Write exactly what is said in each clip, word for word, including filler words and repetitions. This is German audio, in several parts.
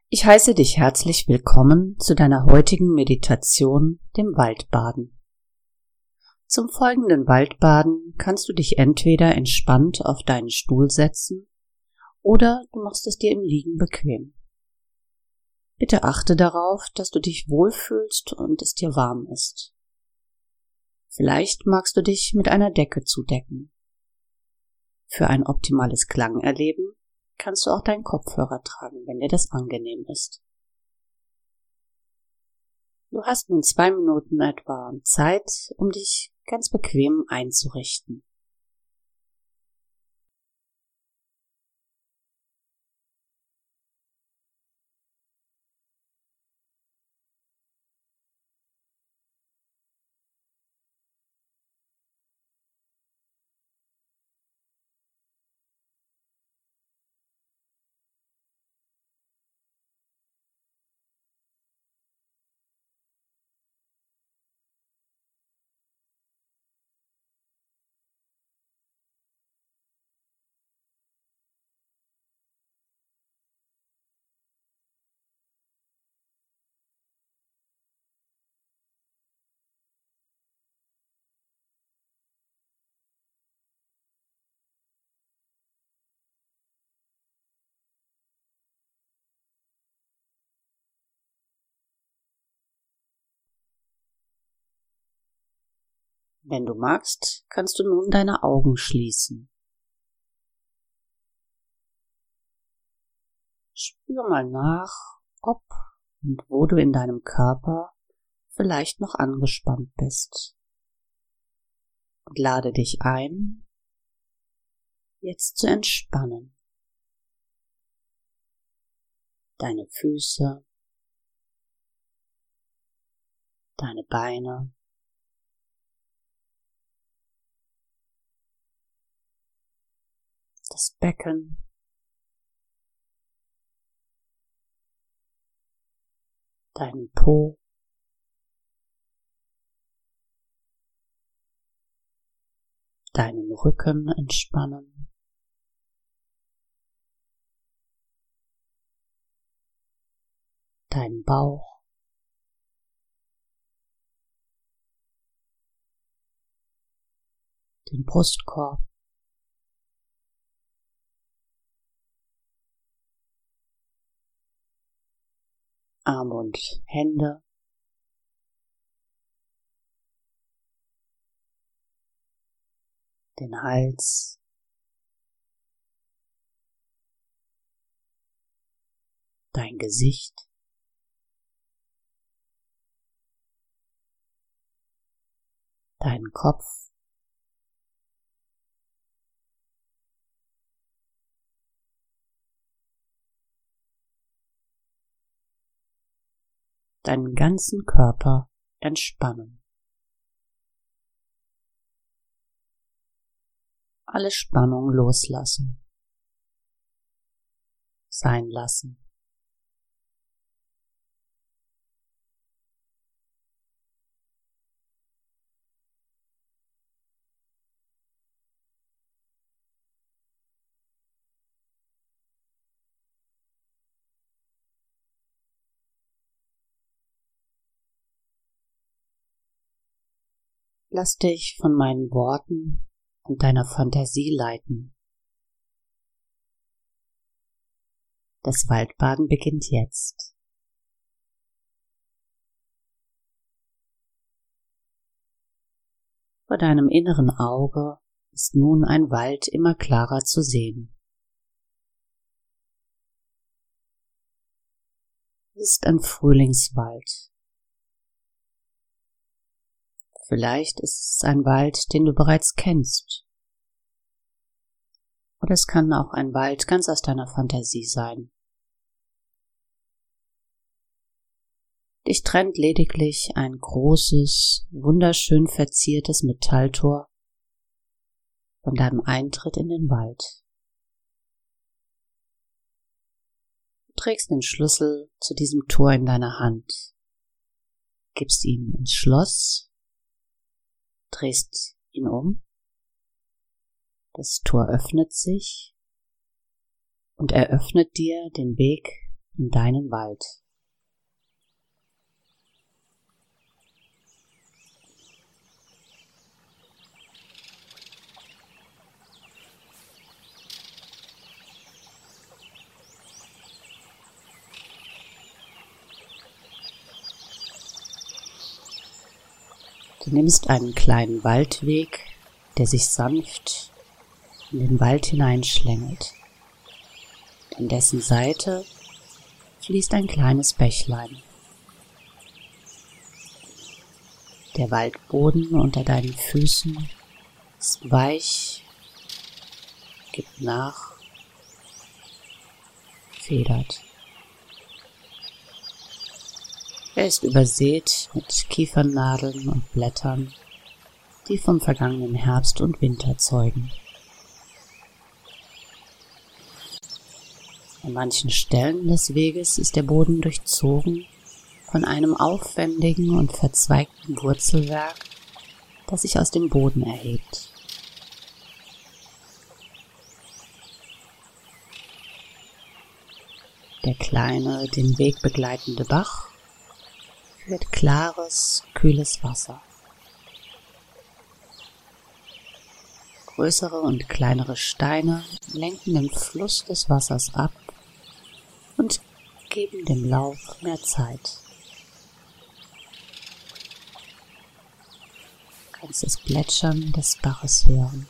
Ich heiße dich herzlich willkommen zu deiner heutigen Meditation, dem Waldbaden. Zum folgenden Waldbaden kannst du dich entweder entspannt auf deinen Stuhl setzen oder du machst es dir im Liegen bequem. Bitte achte darauf, dass du dich wohlfühlst und es dir warm ist. Vielleicht magst du dich mit einer Decke zudecken. Für ein optimales Klangerleben kannst du auch deinen Kopfhörer tragen, wenn dir das angenehm ist. Du hast nun zwei Minuten etwa Zeit, um dich ganz bequem einzurichten. Wenn du magst, kannst du nun deine Augen schließen. Spür mal nach, ob und wo du in deinem Körper vielleicht noch angespannt bist. Und lade dich ein, jetzt zu entspannen. Deine Füße, deine Beine, das Becken, deinen Po, deinen Rücken entspannen, deinen Bauch, den Brustkorb, Arme und Hände, den Hals, dein Gesicht, deinen Kopf, deinen ganzen Körper entspannen. Alle Spannung loslassen, sein lassen. Lass dich von meinen Worten und deiner Fantasie leiten. Das Waldbaden beginnt jetzt. Vor deinem inneren Auge ist nun ein Wald immer klarer zu sehen. Es ist ein Frühlingswald. Vielleicht ist es ein Wald, den du bereits kennst. Oder es kann auch ein Wald ganz aus deiner Fantasie sein. Dich trennt lediglich ein großes, wunderschön verziertes Metalltor von deinem Eintritt in den Wald. Du trägst den Schlüssel zu diesem Tor in deiner Hand, gibst ihn ins Schloss, drehst ihn um, das Tor öffnet sich und eröffnet dir den Weg in deinen Wald. Du nimmst einen kleinen Waldweg, der sich sanft in den Wald hineinschlängelt. An dessen Seite fließt ein kleines Bächlein. Der Waldboden unter deinen Füßen ist weich, gibt nach, federt. Er ist übersät mit Kiefernadeln und Blättern, die vom vergangenen Herbst und Winter zeugen. An manchen Stellen des Weges ist der Boden durchzogen von einem aufwendigen und verzweigten Wurzelwerk, das sich aus dem Boden erhebt. Der kleine, den Weg begleitende Bach führt klares, kühles Wasser. Größere und kleinere Steine lenken den Fluss des Wassers ab und geben dem Lauf mehr Zeit. Du kannst das Plätschern des Baches hören.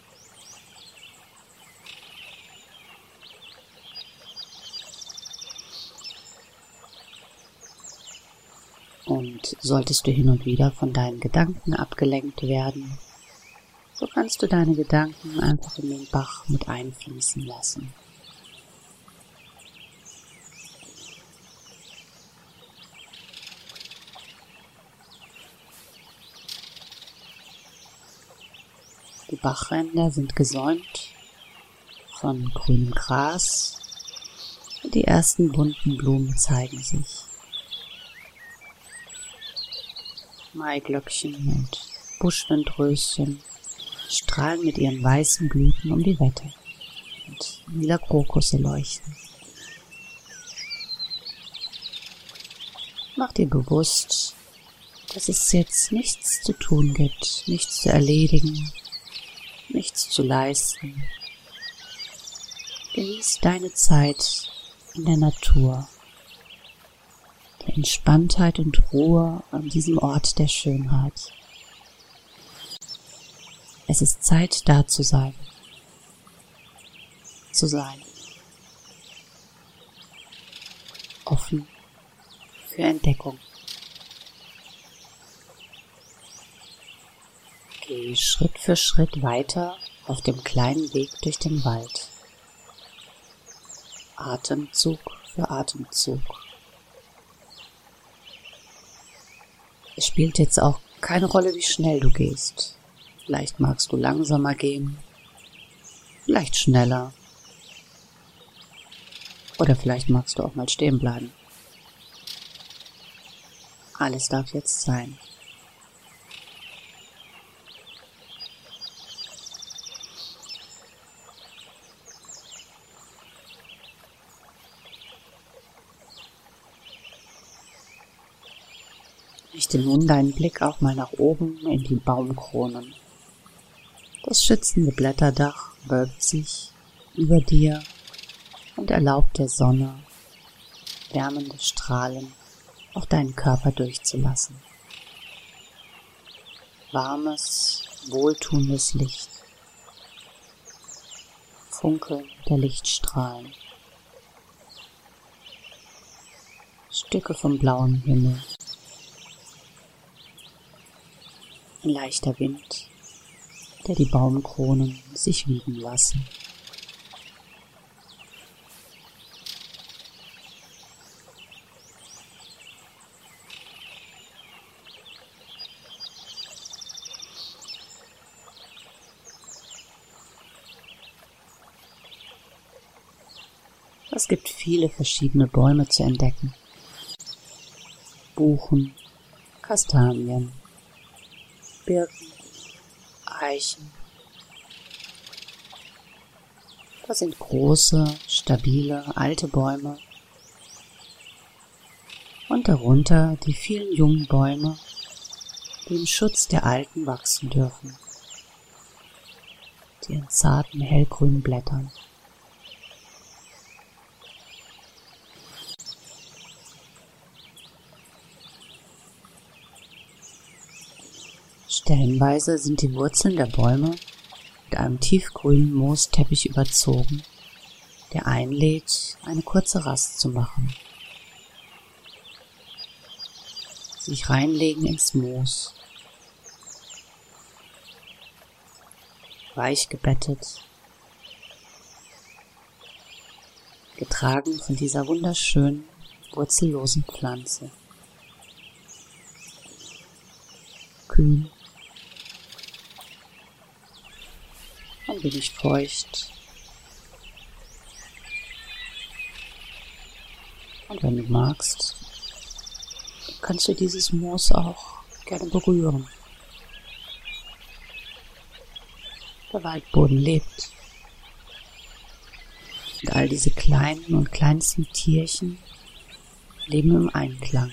Und solltest du hin und wieder von deinen Gedanken abgelenkt werden, so kannst du deine Gedanken einfach in den Bach mit einfließen lassen. Die Bachränder sind gesäumt von grünem Gras und die ersten bunten Blumen zeigen sich. Maiglöckchen und Buschwindröschen strahlen mit ihren weißen Blüten um die Wette und lila Krokusse leuchten. Mach dir bewusst, dass es jetzt nichts zu tun gibt, nichts zu erledigen, nichts zu leisten. Genieß deine Zeit in der Natur, der Entspanntheit und Ruhe an diesem Ort der Schönheit. Es ist Zeit, da zu sein. Zu sein. Offen für Entdeckung. Geh Schritt für Schritt weiter auf dem kleinen Weg durch den Wald. Atemzug für Atemzug. Es spielt jetzt auch keine Rolle, wie schnell du gehst. Vielleicht magst du langsamer gehen, vielleicht schneller. Oder vielleicht magst du auch mal stehen bleiben. Alles darf jetzt sein. Richte nun deinen Blick auch mal nach oben in die Baumkronen. Das schützende Blätterdach wölbt sich über dir und erlaubt der Sonne wärmende Strahlen auf deinen Körper durchzulassen. Warmes, wohltuendes Licht, Funkeln der Lichtstrahlen, Stücke vom blauen Himmel, ein leichter Wind, der die Baumkronen sich wiegen lassen. Es gibt viele verschiedene Bäume zu entdecken. Buchen, Kastanien, Birken, Eichen. Das sind große, stabile, alte Bäume, und darunter die vielen jungen Bäume, die im Schutz der Alten wachsen dürfen, die in zarten hellgrünen Blättern. Stellenweise sind die Wurzeln der Bäume mit einem tiefgrünen Moosteppich überzogen, der einlädt, eine kurze Rast zu machen. Sich reinlegen ins Moos, weich gebettet, getragen von dieser wunderschönen, wurzellosen Pflanze. Kühl, ein wenig feucht. Und wenn du magst, kannst du dieses Moos auch gerne berühren. Der Waldboden lebt. Und all diese kleinen und kleinsten Tierchen leben im Einklang.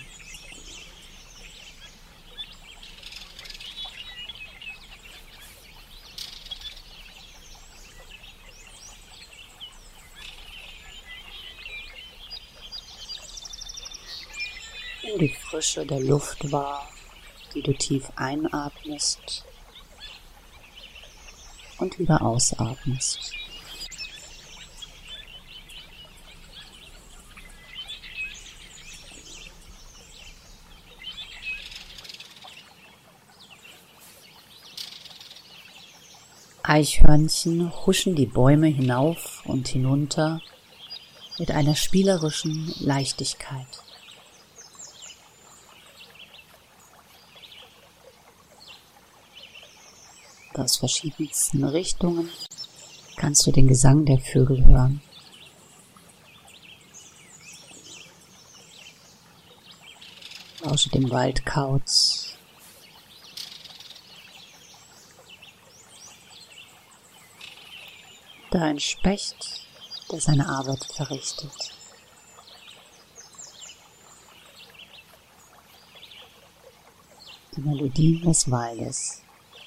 Nimm die Frische der Luft wahr, die du tief einatmest und wieder ausatmest. Eichhörnchen huschen die Bäume hinauf und hinunter mit einer spielerischen Leichtigkeit. Aus verschiedensten Richtungen kannst du den Gesang der Vögel hören. Lausche dem Waldkauz. Da ein Specht, der seine Arbeit verrichtet. Die Melodien des Waldes.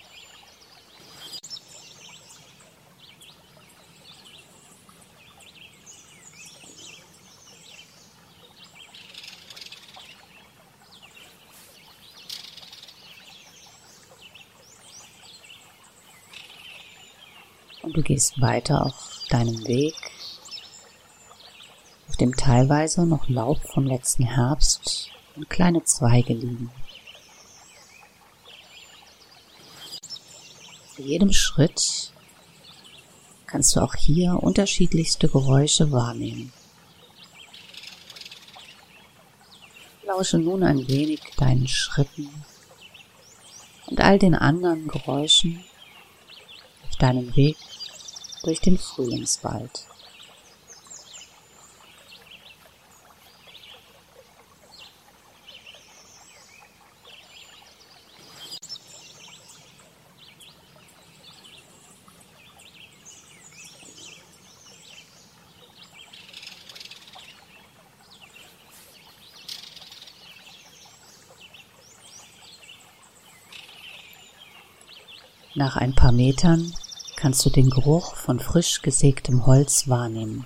Und du gehst weiter auf deinem Weg, auf dem teilweise noch Laub vom letzten Herbst und kleine Zweige liegen. Bei jedem Schritt kannst du auch hier unterschiedlichste Geräusche wahrnehmen. Lausche nun ein wenig deinen Schritten und all den anderen Geräuschen auf deinem Weg durch den Frühlingswald. Nach ein paar Metern kannst du den Geruch von frisch gesägtem Holz wahrnehmen.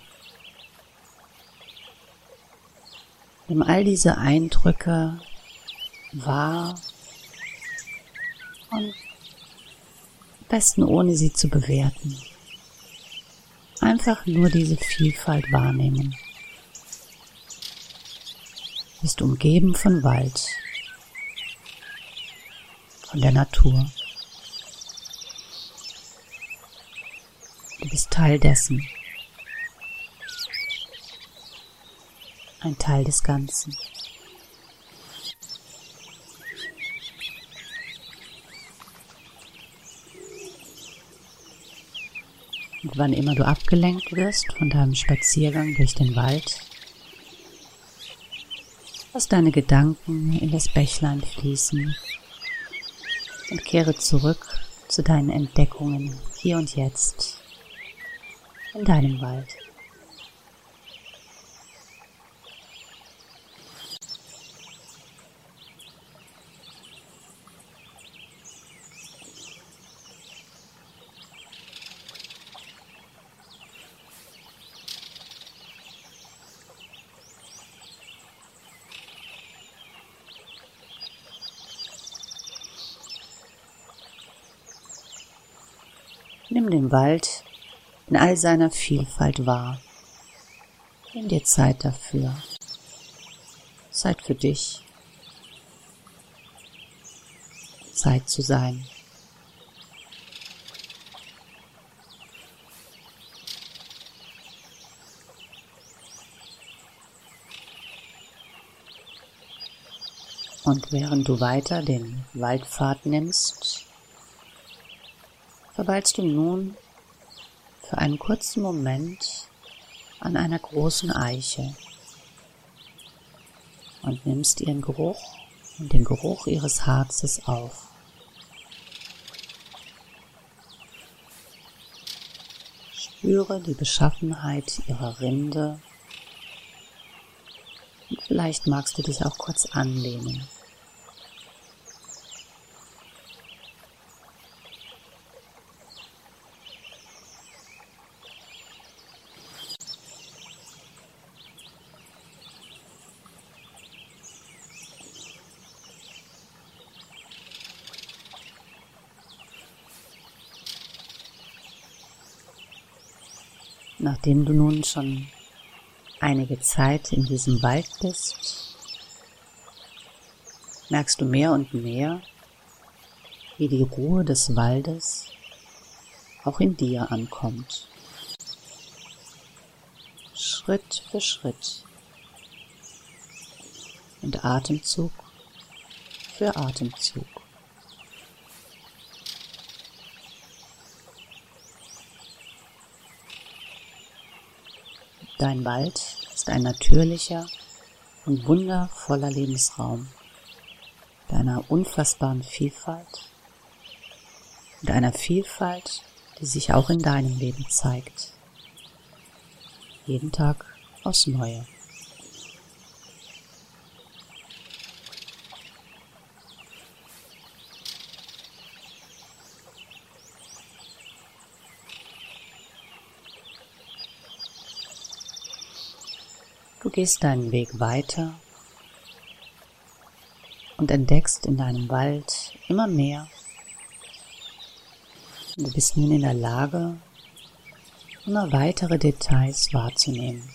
Nimm all diese Eindrücke wahr und am besten ohne sie zu bewerten. Einfach nur diese Vielfalt wahrnehmen. Du bist umgeben von Wald, von der Natur. Du bist Teil dessen, ein Teil des Ganzen. Und wann immer du abgelenkt wirst von deinem Spaziergang durch den Wald, lass deine Gedanken in das Bächlein fließen und kehre zurück zu deinen Entdeckungen hier und jetzt. In deinem Wald. Nimm den Wald in all seiner Vielfalt wahr. Nimm dir Zeit dafür. Zeit für dich. Zeit zu sein. Und während du weiter den Waldpfad nimmst, verweilst du nun für einen kurzen Moment an einer großen Eiche und nimmst ihren Geruch und den Geruch ihres Harzes auf. Spüre die Beschaffenheit ihrer Rinde und vielleicht magst du dich auch kurz anlehnen. Nachdem du nun schon einige Zeit in diesem Wald bist, merkst du mehr und mehr, wie die Ruhe des Waldes auch in dir ankommt. Schritt für Schritt und Atemzug für Atemzug. Dein Wald ist ein natürlicher und wundervoller Lebensraum mit einer unfassbaren Vielfalt und einer Vielfalt, die sich auch in deinem Leben zeigt. Jeden Tag aufs Neue. Du gehst deinen Weg weiter und entdeckst in deinem Wald immer mehr. Du bist nun in der Lage, immer weitere Details wahrzunehmen.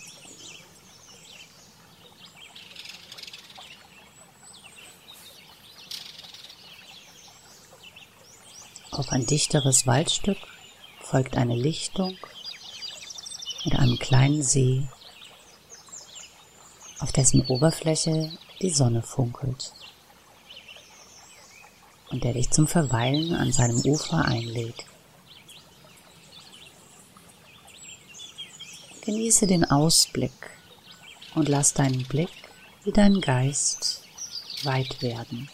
Auf ein dichteres Waldstück folgt eine Lichtung mit einem kleinen See, auf dessen Oberfläche die Sonne funkelt und der dich zum Verweilen an seinem Ufer einlädt. Genieße den Ausblick und lass deinen Blick wie dein Geist weit werden.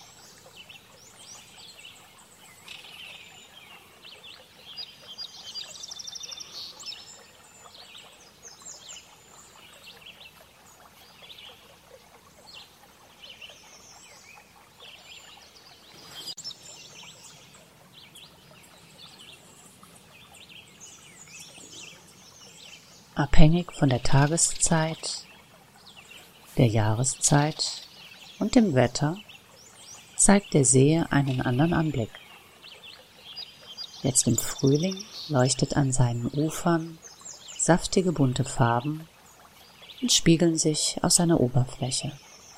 Abhängig von der Tageszeit, der Jahreszeit und dem Wetter zeigt der See einen anderen Anblick. Jetzt im Frühling leuchtet an seinen Ufern saftige bunte Farben und spiegeln sich aus seiner Oberfläche.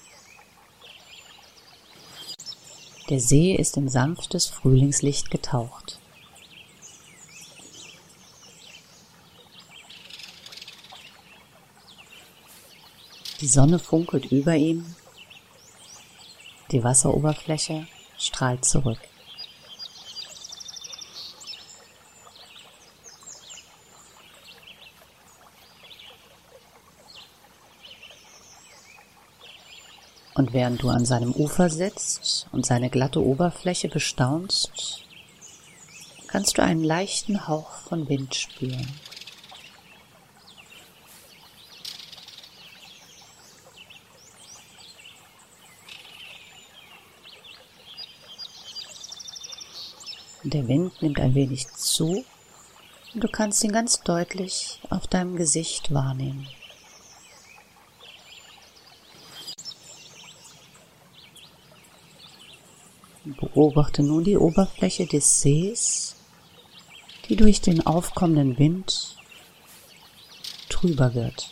Der See ist in sanftes Frühlingslicht getaucht. Die Sonne funkelt über ihm, die Wasseroberfläche strahlt zurück. Und während du an seinem Ufer sitzt und seine glatte Oberfläche bestaunst, kannst du einen leichten Hauch von Wind spüren. Der Wind nimmt ein wenig zu und du kannst ihn ganz deutlich auf deinem Gesicht wahrnehmen. Beobachte nun die Oberfläche des Sees, die durch den aufkommenden Wind trüber wird.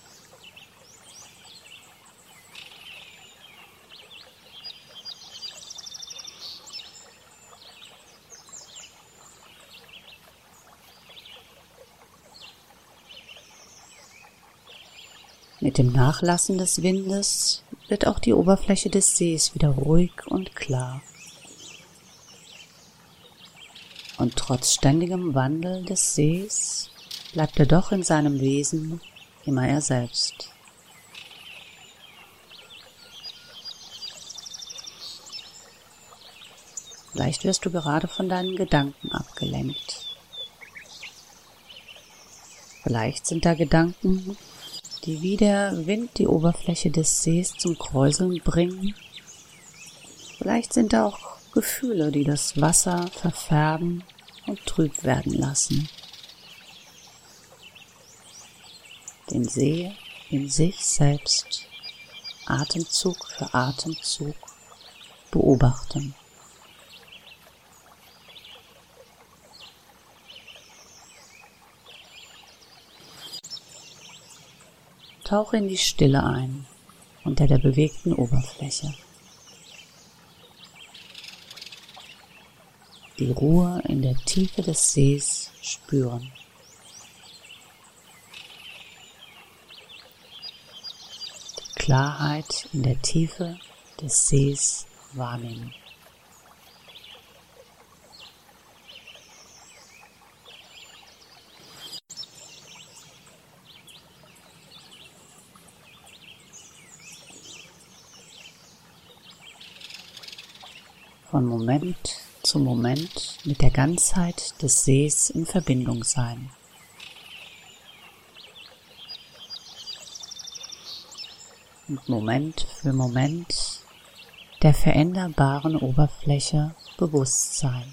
Mit dem Nachlassen des Windes wird auch die Oberfläche des Sees wieder ruhig und klar. Und trotz ständigem Wandel des Sees bleibt er doch in seinem Wesen immer er selbst. Vielleicht wirst du gerade von deinen Gedanken abgelenkt. Vielleicht sind da Gedanken, die wie der Wind die Oberfläche des Sees zum Kräuseln bringen. Vielleicht sind da auch Gefühle, die das Wasser verfärben und trüb werden lassen. Den See in sich selbst, Atemzug für Atemzug, beobachten. Tauche in die Stille ein, unter der bewegten Oberfläche. Die Ruhe in der Tiefe des Sees spüren. Die Klarheit in der Tiefe des Sees wahrnehmen. Von Moment zu Moment mit der Ganzheit des Sees in Verbindung sein. Und Moment für Moment der veränderbaren Oberfläche bewusst sein.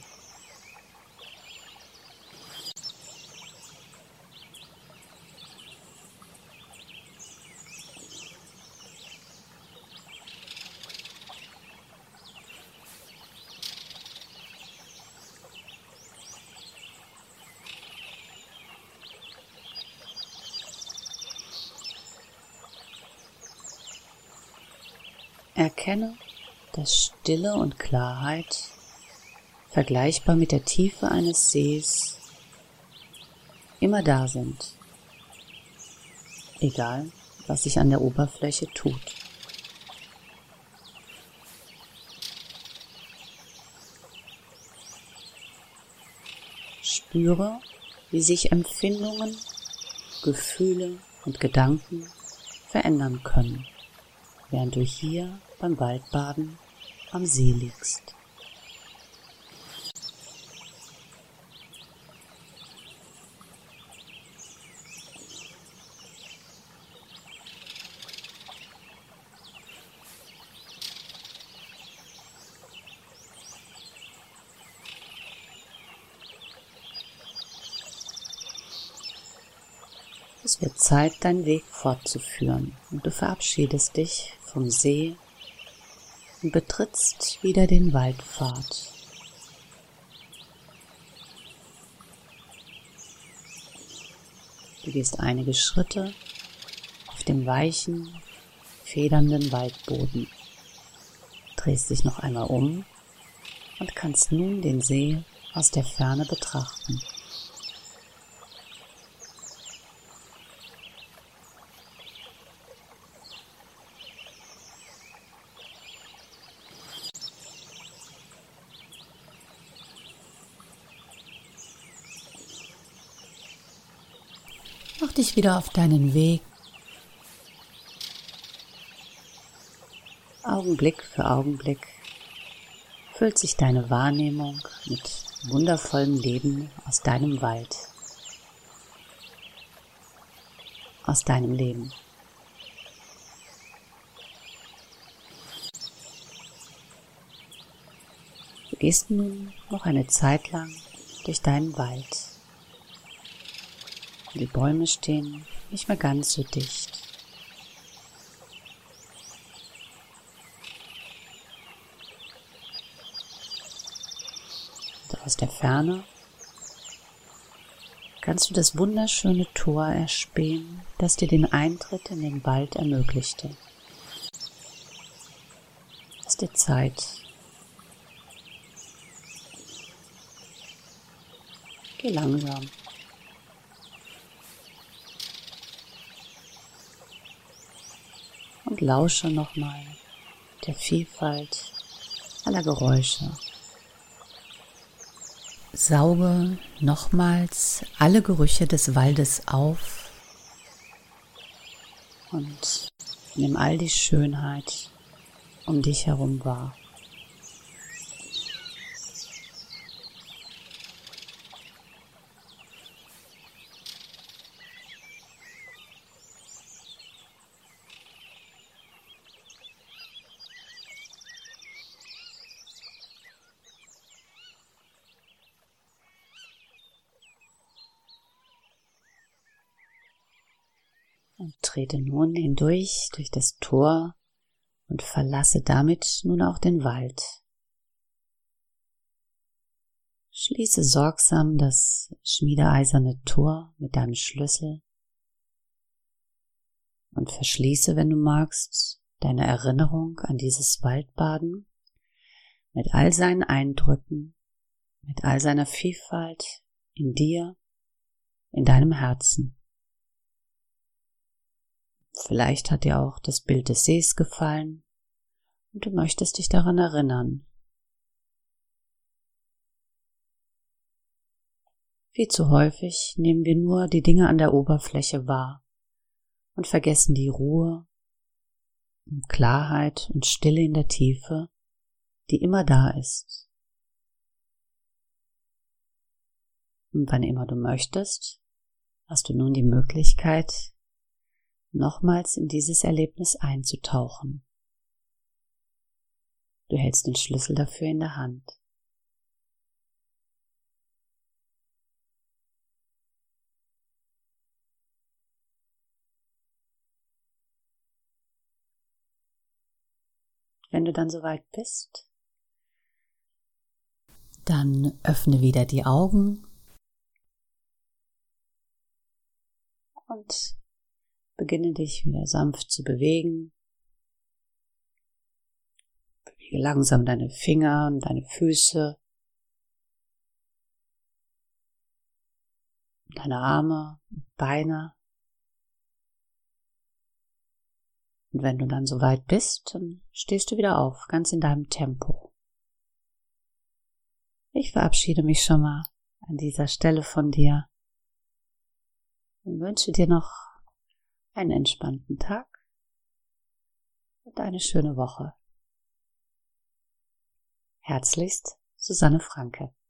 Erkenne, dass Stille und Klarheit, vergleichbar mit der Tiefe eines Sees, immer da sind, egal was sich an der Oberfläche tut. Spüre, wie sich Empfindungen, Gefühle und Gedanken verändern können, während du hier beim Waldbaden am See liegst. Es wird Zeit, deinen Weg fortzuführen, und du verabschiedest dich vom See und betrittst wieder den Waldpfad. Du gehst einige Schritte auf dem weichen, federnden Waldboden, drehst dich noch einmal um und kannst nun den See aus der Ferne betrachten. Mach dich wieder auf deinen Weg. Augenblick für Augenblick füllt sich deine Wahrnehmung mit wundervollem Leben aus deinem Wald, aus deinem Leben. Du gehst nun noch eine Zeit lang durch deinen Wald. Die Bäume stehen nicht mehr ganz so dicht. Und aus der Ferne kannst du das wunderschöne Tor erspähen, das dir den Eintritt in den Wald ermöglichte. Lass dir Zeit. Geh langsam. Und lausche nochmal der Vielfalt aller Geräusche. Sauge nochmals alle Gerüche des Waldes auf und nimm all die Schönheit um dich herum wahr. Und trete nun hindurch durch das Tor und verlasse damit nun auch den Wald. Schließe sorgsam das schmiedeeiserne Tor mit deinem Schlüssel und verschließe, wenn du magst, deine Erinnerung an dieses Waldbaden mit all seinen Eindrücken, mit all seiner Vielfalt in dir, in deinem Herzen. Vielleicht hat dir auch das Bild des Sees gefallen und du möchtest dich daran erinnern. Viel zu häufig nehmen wir nur die Dinge an der Oberfläche wahr und vergessen die Ruhe und Klarheit und Stille in der Tiefe, die immer da ist. Und wann immer du möchtest, hast du nun die Möglichkeit, nochmals in dieses Erlebnis einzutauchen. Du hältst den Schlüssel dafür in der Hand. Wenn du dann soweit bist, dann öffne wieder die Augen und beginne dich wieder sanft zu bewegen. Bewege langsam deine Finger und deine Füße, deine Arme und Beine. Und wenn du dann soweit bist, dann stehst du wieder auf, ganz in deinem Tempo. Ich verabschiede mich schon mal an dieser Stelle von dir und wünsche dir noch einen entspannten Tag und eine schöne Woche. Herzlichst, Susanne Franke.